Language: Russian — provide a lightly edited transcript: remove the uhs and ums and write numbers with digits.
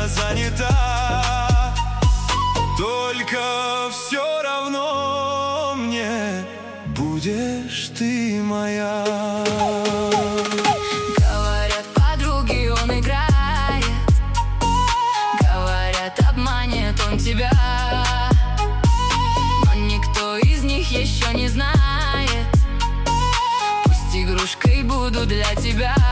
занята. Только все равно мне будешь ты моя. Говорят, подруги, он играет, говорят, обманет он тебя, но никто из них еще не знает. Пусть игрушкой буду для тебя.